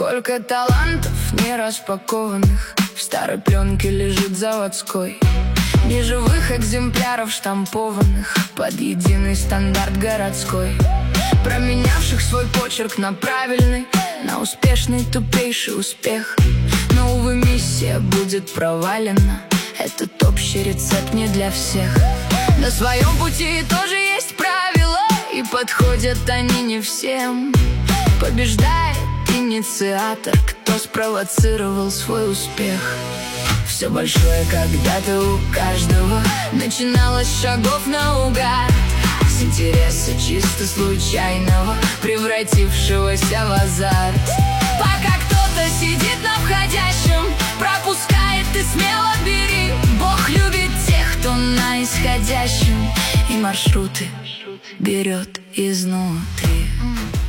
Сколько талантов не распакованных в старой пленке лежит заводской. Ни живых экземпляров штампованных под единый стандарт городской, променявших свой почерк на правильный, на успешный тупейший успех. Но, увы, миссия будет провалена. Этот общий рецепт не для всех. На своем пути тоже есть правила, и подходят они не всем. Побеждает инициатор, кто спровоцировал свой успех. Все большое когда-то у каждого начиналось с шагов наугад, с интереса чисто случайного, превратившегося в азарт. Пока кто-то сидит на входящем, пропускает, ты смело бери. Бог любит тех, кто на исходящем, и маршруты берет изнутри.